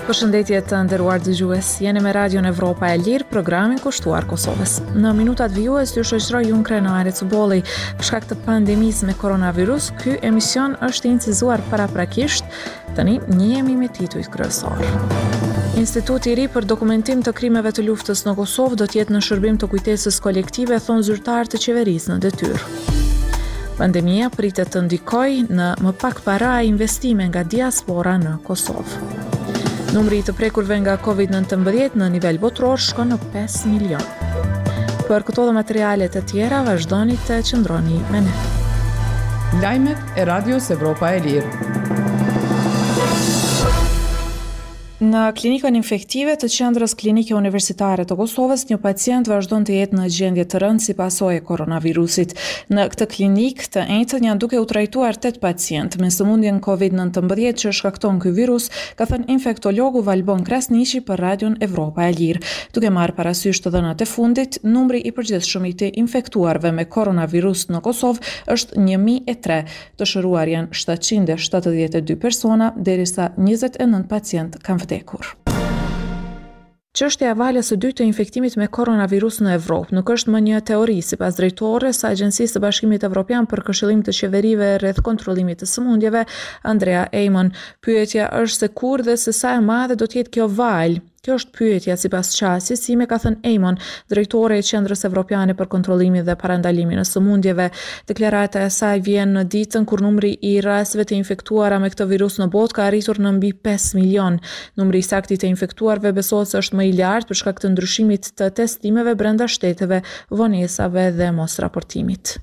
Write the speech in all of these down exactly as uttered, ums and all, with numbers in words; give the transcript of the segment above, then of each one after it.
Përshëndetje të nderuar dëgjues, jeni me Radion Evropa e Lirë, programin kushtuar Kosovës. Në minutat vijues ju shoqëroj unë Krenare Cubolli. Për shkak të pandemisë me koronavirus, ky emision është incizuar paraprakisht. Tani njihemi me titujt kryesor. Instituti i ri për dokumentim të krimeve të luftës në Kosovë do të jetë në shërbim të kujtesës kolektive, thon zyrtar të qeverisë në detyrë. Pandemia pritet të ndikojë në më pak para investime nga diaspora në Kosovë. Numri i të prekurve nga covid nëntëmbëdhjetë në nivel botror shkon në pesë milion. Për këto dhe materialet e tjera, vazhdoni të qëndroni me ne. Lajmet e Radios Evropa e Lirë. Në klinikën infektive të qendrës klinike universitare të Kosovës, një pacient vazhdon të jetë në gjendje të rëndë si pasojë e koronavirusit. Në këtë klinikë të njëjtën janë duke u trajtuar tetë pacient me sëmundjen covid nëntëmbëdhjetë që shkakton ky virus, ka thënë infektologu Valbon Krasniqi për Radion Evropa e Lirë. Duke marrë parasysh të dhënat e fundit, numri i përgjithshëm i të infektuarve me koronavirus në Kosovë është një mijë e tre. Të shëruar janë shtatëqind e shtatëdhjetë e dy persona, derisa njëzet e nëntë pacient kanë vdekur. Çështja e valës së dytë të infektimit me koronavirus në Evropë nuk është më një teori, sipas drejtores së Agjencisë së Bashkimit Evropian për Këshillim të Qeverive rreth kontrollimit të sëmundjeve, Andrea Eimon. Pyetja është se kur dhe se sa e madhe do të jetë kjo valë. Kjo është pyetja sipas qasjes, si me ka thënë Eimon, drejtore e Qendrës Evropiane për Kontrollimin dhe Parandalimin e Sëmundjeve. Deklarata e saj vjen në ditën kur numri i rasteve të infektuara me këtë virus në botë ka arritur në mbi pesë milion. Numri i saktë të infektuarve besohet se është më i lartë për shkak të ndryshimit të testimeve brenda shteteve, vonesave dhe mos raportimit.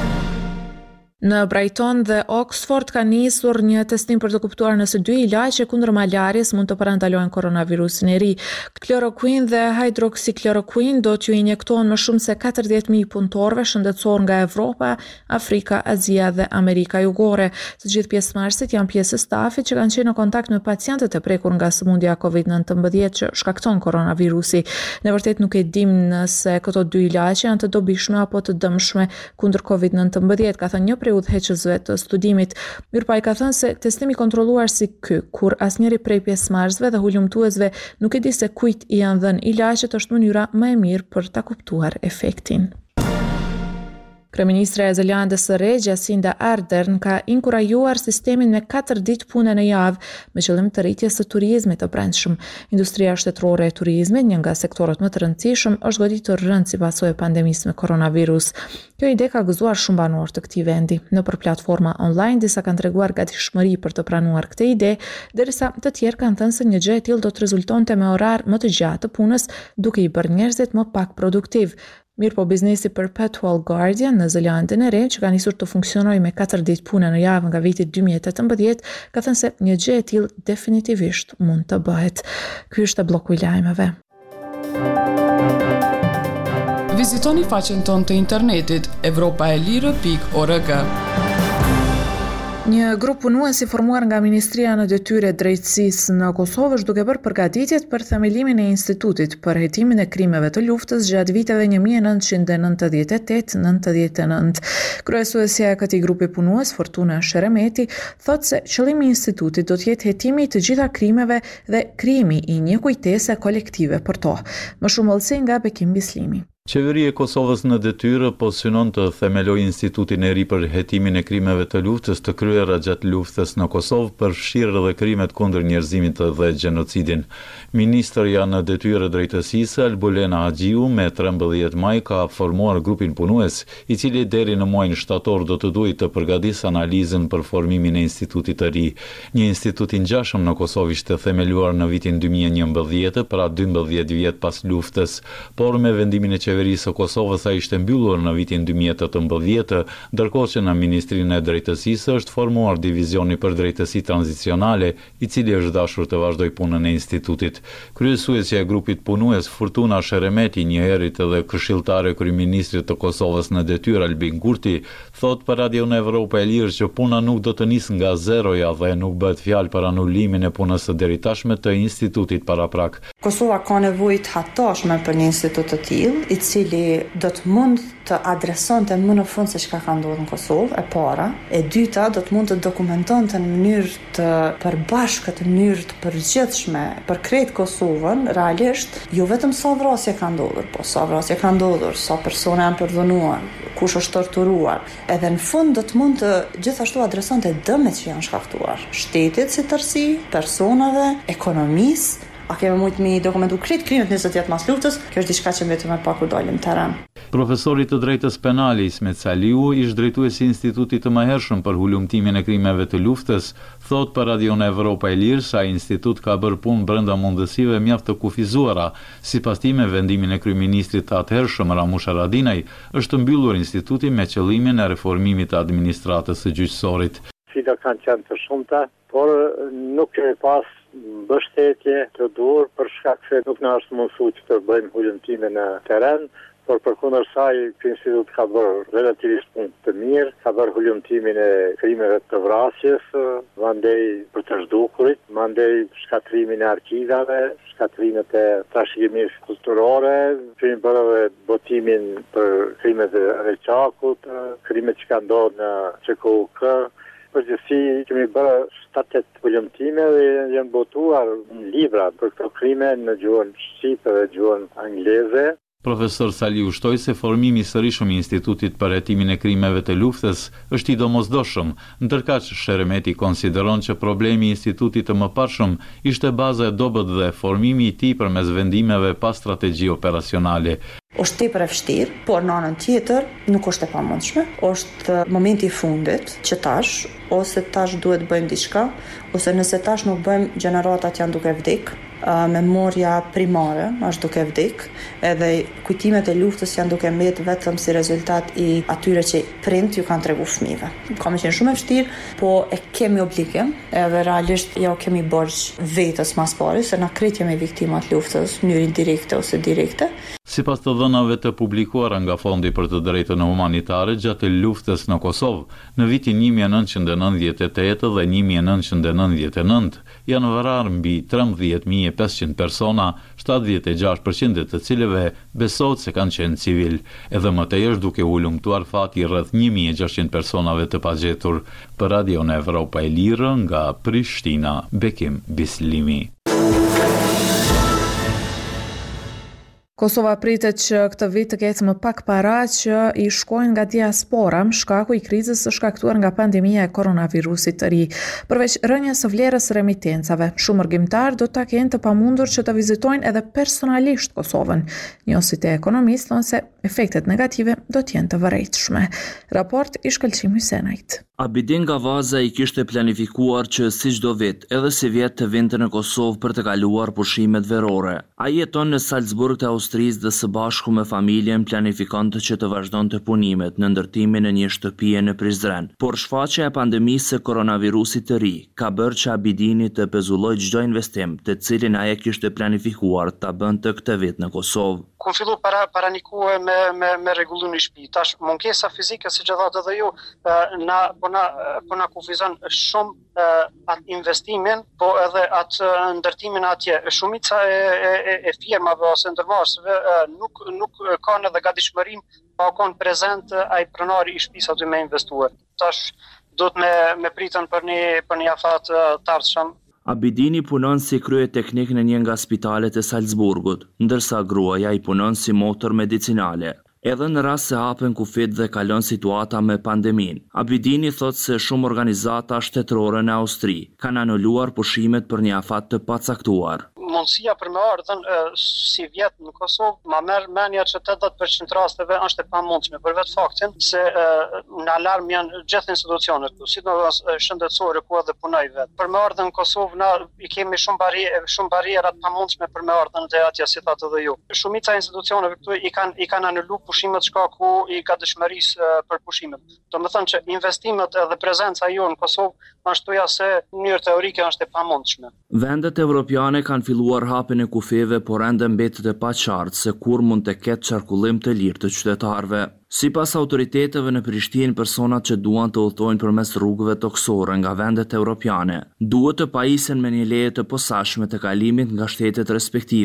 Në Brighton dhe Oxford ka nisur një testim për të kuptuar nëse dy ilaqe kundër malarjes mund të parandalojnë koronavirusin e ri. Kloroquin dhe hydroxychloroquine do t'ju injektohen më shumë se katërdhjetë mijë punëtorëve shëndetësor nga Evropa, Afrika, Azia dhe Amerika Jugore. Të gjithë pjesëmarrësit janë pjesë e stafit që kanë qenë në kontakt me pacientët e prekur nga sëmundja covid nëntëmbëdhjetë që shkakton koronavirusi. Në vërtet nuk e dim nëse këto dy ilaqe janë të dobishme apo të dëmshme kundër covid nëntëmbëdhjetë, ka thënë një prej udhëheqësve të studimit. Mirpa i ka thënë se testimi kontrolluar si ky, kur asnjëri prej pjesëmarrësve dhe hulumtuesve nuk e di se kujt i janë dhënë ilaqet, është mënyra më e mirë për ta kuptuar efektin. Kryeministra e Zelandës së Re, Jacinda Ardern, ka inkurajuar sistemin me katër ditë pune në javë me qëllim të rritjes së turizmit të brendshëm. Industria shtetërore e turizmit, një nga sektorët më të rëndësishëm, është goditur rënd si pasojë e pandemisë me koronavirus. Kjo ide ka gëzuar shumë banorë të këtij vendi. Nëpër platforma online disa kanë treguar gatishmëri për të pranuar këtë ide, derisa të tjerë kanë thënë se një gjë e tillë do të rezultonte me orar më të gjatë të punës, duke i bërë njerëzit më pak produktiv. Mirë po biznesi Perpetual Guardian në Zelandën e Re, që ka nisur të funksionojë me katër ditë pune në javë nga viti dy mijë e tetëmbëdhjetë, ka thënë se një gjë e tillë definitivisht mund të bëhet. Ky është bloku i lajmeve. Vizitoni faqen tonë të internetit evropa e lirë pikë org. Një grup punues i formuar nga Ministria në Detyrë e Drejtësisë në Kosovë është duke bërë përgatitjet për themelimin e Institutit për hetimin e krimeve të luftës gjatë viteve një mijë e nëntëqind e nëntëdhjetë e tetë nëntëdhjetë e nëntë. Kryesuesja e këtij grupi punues, Fortuna Sheremeti, thotë se qëllimi i institutit do të jetë hetimi i të gjitha krimeve dhe krijimi i një kujtese kolektive për to. Më shumë vëllësi nga Bekim Bislimi. Qeveria e Kosovës në detyrë po synon të themelojë institutin e ri për hetimin e krimeve të luftës të kryera gjatë luftës në Kosovë, përfshirë edhe krimet kundër njerëzimit dhe gjenocidin. Ministrja në detyrë drejtësisë Albulena Haxhiu me trembëdhjetë maj ka formuar grupin punues, i cili deri në muajin shtator do të duhet të përgatisë analizën për formimin e institutit të ri. Një institut i ngjashëm në Kosovë ishte themeluar në vitin dy mijë e njëmbëdhjetë, pra dymbëdhjetë vjet pas luftës, por me vendimin e qeverisë së Kosovës ai ishte mbyllur në vitin dy mijë e tetëmbëdhjetë, ndërkohë që në Ministrinë e Drejtësisë është formuar divizioni për drejtësi tranzicionale, i cili është dashur të vazhdojë punën e institutit. Kryesuesja e grupit punues Fortuna Sheremeti, njëherët edhe këshilltare e kryeministrit të Kosovës në detyrë Albin Kurti, thot për Radion Evropa e Lirë që puna nuk do të nisë nga zeroja dhe nuk bëhet fjalë për anulimin e punës së deritashme të institutit paraprak. Kosova ka nevojë të hatashme për një institut të tillë, i cili do të mund të adresonte më në fund se çka ka ndodhur në Kosovë, e para, e dyta do të mund të dokumentonte në mënyrë të përbashkët, në mënyrë të përgjithshme për krejt Kosovën, realisht, jo vetëm sa vrasje ka ndodhur, po sa vrasje ka ndodhur, sa persona janë përdhënuar, kush është torturuar. Edhe në fund do të mund të gjithashtu adresonte dëmet që janë shkaktuar shtetit si tërësi, personave, ekonomisë. A kemi mujtë mi dokumentu krejt krimet njëzet jetë mas luftës, kjo është diçka që vetëm e pa kur dalim teren. Profesori të drejtës penale Ismet Saliu, ish drejtuesi i Institutit të mëhershëm për hulumtimin e krimeve të luftës, thot për Radion Evropa e Lirë se ai institut ka bërë punë brenda mundësive mjaft të kufizuara. Sipas tij, me vendimin e kryeministrit të atëhershëm Ramush Haradinaj, është mbyllur instituti me qëllimin e reformimit të administratës së gjyqësorit. Sfida kanë qenë të shumta, por nuk kemi pas mbështetje të duhur për shkak se nuk na është mundsuar që të bëjmë hulumtime në terren, por përkundër saj ky institut ka bërë relativisht punë të mirë, ka bërë hulumtimin e krimeve të vrasjes, mandej për të zhdukurit, mandej shkatrimin e arkivave, shkatrimet e trashëgimisë kulturore, kemi bërë edhe botimin për krimet e Reçakut, krimet që kanë ndodhur në C K U K. Përgjithësi kemi bërë shtatet hulumtime dhe janë botuar libra për këto krime në gjuhën shqipe dhe gjuhën angleze. Profesor Saliu shtoi se formimi i sërishëm i Institutit për hetimin e krimeve të luftës është i domosdoshëm, ndërkaq Sheremeti konsideron që problemi i institutit të mëparshëm ishte baza e dobët dhe formimi i tij përmes vendimeve pa strategji operacionale. Është tepër e vështirë, por në anën tjetër nuk është e pamundshme. Është momenti i fundit që tash, ose tash duhet bëjmë diçka, ose nëse tash nuk bëjmë, gjeneratat janë duke vdek, uh, memoria primare është duke vdek, edhe kujtimet e luftës janë duke mbet vetëm si rezultat i atyre që prind ju kanë tregu fëmijëve. Ka më qenë shumë e vështirë, po e kemi obligim, edhe realisht ja kemi borxh vetës mas pari, se na krejt jemi viktimat luftës, në mënyrë indirekte ose direkte. Sipas të dhënave të publikuara nga Fondi për të Drejtën Humanitare gjatë luftës në Kosovë, në vitin një mijë e nëntëqind e nëntëdhjetë e tetë dhe një mijë e nëntëqind e nëntëdhjetë e nëntë, janë vrarë mbi trembëdhjetë mijë e pesëqind persona, shtatëdhjetë e gjashtë përqind të cilëve besohet se kanë qenë civil, edhe më tej është duke hulumtuar fati rreth një mijë e gjashtëqind personave të pagjetur. Për Radion Evropa e Lirë nga Prishtina, Bekim Bislimi. Kosova pritet që këtë vit të ketë më pak para që i shkojnë nga diaspora, shkaku i krizës së shkaktuar nga pandemia e koronavirusit të ri. Përveç rënjes së vlerës së remitencave, shumë argimtar do ta kenë të pamundur që të vizitojnë edhe personalisht Kosovën. Njësit e ekonomistë thonë se efektet negative do të jenë të vërejtshme. Raport i Shkëlqim Hysenajt. Abidin Gavaza i kishte planifikuar që si çdo vit, edhe si vjet të vinte në Kosovë për të kaluar pushimet verore. Ai jeton në Salzburg të Austrisë dhe së bashku me familjen planifikonte që të vazhdonte punimet në ndërtimin e një shtëpie në Prizren. Por shfaqja e pandemisë së koronavirusit të ri ka bërë që Abidini të pezulloj çdo investim të cilin ai kishte planifikuar ta bënte këtë vit në Kosovë. Ku fillu para paranikue me me me rregullimin e shtëpisë. Tash mungesa fizike siç e thotë edhe ju, na po na po na kufizon shumë atë investimin, po edhe atë ndërtimin atje. Shumica e e, e firmave ose ndërmarrësve nuk nuk kanë edhe gatishmërinë pa qenë prezent ai pronari i shtëpisë aty me investuar. Tash do të me me pritën për një për një afat të ardhshëm. Abidini punon si krye teknik në një nga spitalet e Salzburgut, ndërsa gruaja i punon si motor medicinale. Edhe në rast se hapen kufit dhe kalon situata me pandemin, Abidini thot se shumë organizata shtetërore në Austri kanë anuluar pushimet për një afat të pacaktuar. Mundësia për me ardhen si vjet në Kosovë, ma merr mendja që tetëdhjetë përqind rasteve është e pamundshme për vetë faktin se e, në alarm janë gjithë institucionet këtu, sidomos shëndetësore ku edhe punoj vetë. Për me ardhen në Kosovë na i kemi shumë barriera, shumë barriera të pamundshme për me ardhen dhe atje si thatë edhe ju. Shumica e institucioneve këtu i kanë i kanë anulu pushimet shkaku i gatishmërisë për pushimet. Do të thonë që investimet edhe prezenca jonë në Kosovë ashtuja se në mënyrë teorike është e pamundshme. Vendet evropiane kanë filluar hapjen e kufeve, por ende mbetet e paqartë se kur mund të ketë qarkullim të lirë të qytetarëve. Sipas autoriteteve në Prishtinë, personat që duan të udhtojnë përmes rrugëve toksore nga vendet evropiane duhet të pajisen me një leje të posaçme të kalimit nga shtetet respektive.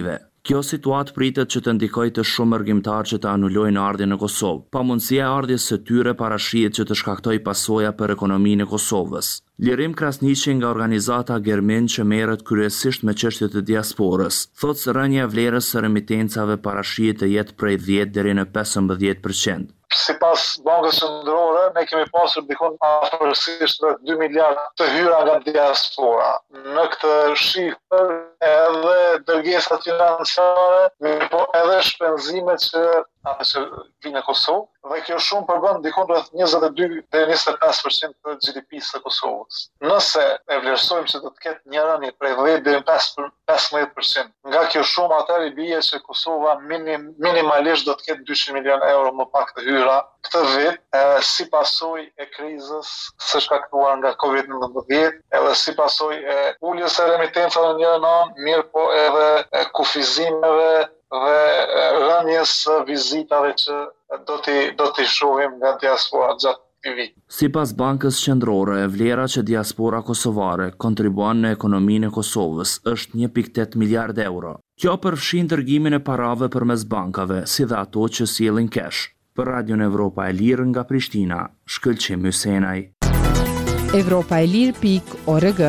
Kjo situatë pritet që të ndikojë të shumë argjimtarë që të anulojnë ardhjen në Kosovë. Pamundësia e ardhjes së tyre parashihet që të shkaktojë pasoja për ekonominë e Kosovës. Lirim Krasniqi nga organizata Germin që merret kryesisht me çështjet e diasporës, thotë se rënja e vlerës së remitencave parashihet të jetë prej dhjetë deri në pesëmbëdhjetë përqind. Sipas Bankës Qendrore, ne kemi pasur dikon afërsisht dy miliard të hyra nga diaspora. Në këtë shifër edhe dërgesat financiare, po edhe shpenzimet që ata që vinë në Kosovë, dhe kjo shumë përbën dikon rreth njëzet e dy deri në njëzet e pesë përqind të G D P-së së Kosovës. Nëse e vlerësojmë që do të ketë një rënje prej dhjetë deri në pesëmbëdhjetë përqind, nga kjo shumë atëherë bie që Kosova minim, minimalisht do të ketë dyqind milion euro më pak të hyra këtë vit, e, si pasojë e krizës së shkaktuar nga kovid nëntëmbëdhjetë, edhe si pasojë e uljes së remitencave në njërin anë, mirë po edhe e kufizimeve dhe rënjes së vizitave që do t'i do t'i shohim nga diaspora gjatë këtij viti. Sipas Bankës Qendrore, vlera që diaspora kosovare kontribuon në ekonominë e Kosovës është një pikë tetë miliard euro. Kjo përfshin dërgimin e parave përmes bankave, si dhe ato që sjellin kesh. Për Radion Evropa e Lirë nga Prishtina, Shkëlqim Hysenaj. Evropa e Lirë pikë org.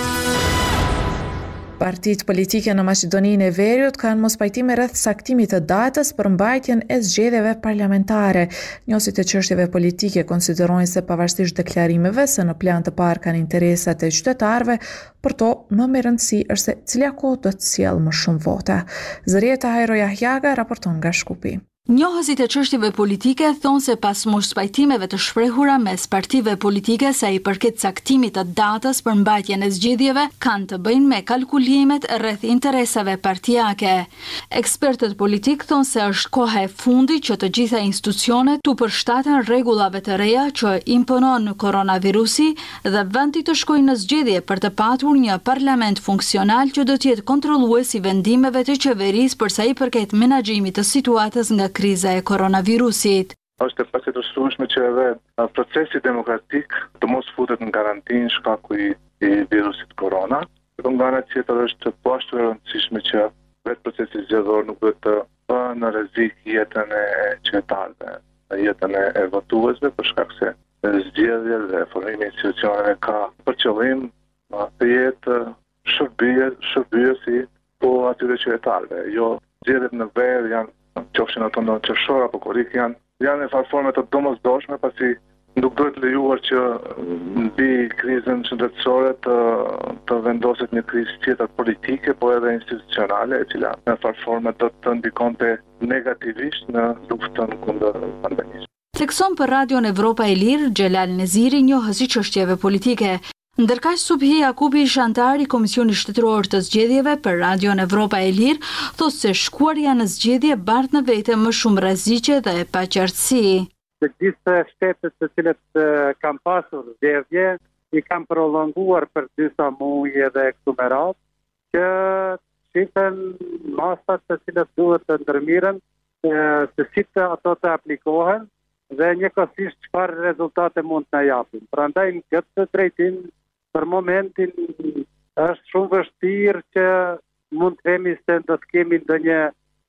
Partitë politike në Maqedoninë e Veriut kanë mos pajtime rreth saktimit të datës për mbajtjen e zgjedhjeve parlamentare. Njësit e çështjeve politike konsiderojnë se pavarësisht deklarimeve se në plan të parë kanë interesat e qytetarëve, për to më me rëndësi është se cila kohë do të sjellë më shumë vota. Zërieta Hajro Jahjaga raporton nga Shkupi. Njohësit e çështjeve politike thonë se pas mos pajtimeve të shprehura mes partive politike sa i përket caktimit të datës për mbajtjen e zgjedhjeve kanë të bëjnë me kalkulimet rreth interesave partijake. Ekspertët politik thonë se është koha e fundit që të gjitha institucionet tu përshtaten rregullave të reja që imponon koronavirusi dhe vendi të shkojnë në zgjedhje për të patur një parlament funksional që do të jetë kontrollues i vendimeve të qeverisë për sa i përket menaxhimit të situatës nga kriza e koronavirusit. Është e pastërshme që edhe procesi demokratik të mos futet në karantinë shkaku i virusit korona. Por nga ana tjetër është poashtu e rëndësishme që vetë procesi zgjedhor nuk duhet të bëjë në rrezik jetën e qytetarëve, jetën e votuesve, për shkak se zgjedhja dhe formimi i institucioneve ka për qëllim të jetë shërbyesi po atyre qytetarëve. Jo zgjedhjet në verë janë qofshin ato në qershor apo korrik janë janë në farë forme të domosdoshme, pasi nuk duhet lejuar që mbi krizën shëndetësore të, të vendoset një krizë tjetër politike, po edhe institucionale, e cila në farë forme do të ndikonte negativisht në luftën kundër pandemisë. Thekson për Radion Evropa e Lirë, Xhelal Neziri, njohës i çështjeve politike. Ndërkaq Subhi Jakubi, shantari i Komisionit Shtetëror të Zgjedhjeve për Radion Evropa e Lirë, thotë se shkuarja në zgjedhje bart në vete më shumë rreziqe dhe paqartësi. Të gjithë shtetet të cilët kanë pasur zgjedhje i kanë prolonguar për disa muaj edhe këtu me radhë, që shihen masat të cilat duhet të ndërmiren, se si të ato të aplikohen dhe njëkohësisht çfarë rezultate mund të na japin. Prandaj në këtë drejtim për momentin është shumë vështirë që mund të themi se do të kemi ndonjë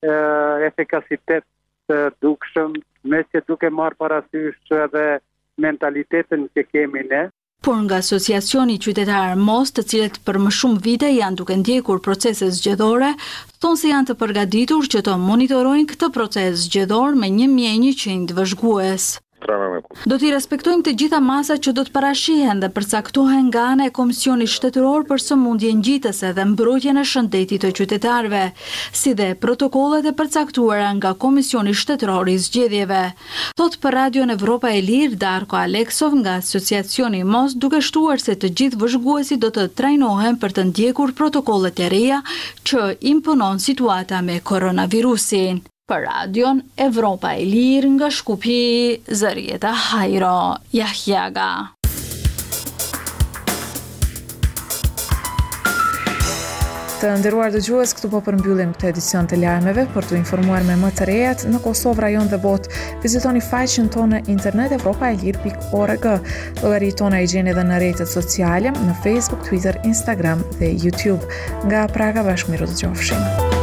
efikasitet të dukshëm, me që duke marrë parasysh edhe mentalitetin që kemi ne. Por nga Asociacioni Qytetarë Mos, të cilët për më shumë vite janë duke ndjekur procese zgjedhore, thonë se janë të përgatitur që të monitorojnë këtë proces zgjedhor me një mijë e njëqind vëzhgues. Do t'i respektojmë të gjitha masat që do të parashihen dhe përcaktohen nga ana e Komisionit Shtetëror për sëmundje ngjitëse dhe mbrojtjen e shëndetit të qytetarëve, si dhe protokollet e përcaktuara nga Komisioni Shtetëror i Zgjedhjeve. Thot për Radion Evropa e Lirë Darko Aleksov nga Asociacioni Mos, duke shtuar se të gjithë vëzhguesit do të trajnohen për të ndjekur protokollet e reja që imponon situata me koronavirusin. Për Radion Evropa e Lirë nga Shkupi, Zërieta Hajro Jahjaga. Të nderuar dëgjues, këtu po përmbyllim këtë edicion të lajmeve. Për të informuar me më të rejat në Kosovë, rajon dhe botë, vizitoni faqen tonë në internet evropa e lirë pikë org. Llogaritë tona i gjeni edhe në rrjetet sociale, në Facebook, Twitter, Instagram dhe YouTube. Nga Praga, bashkëmiru të qofshim.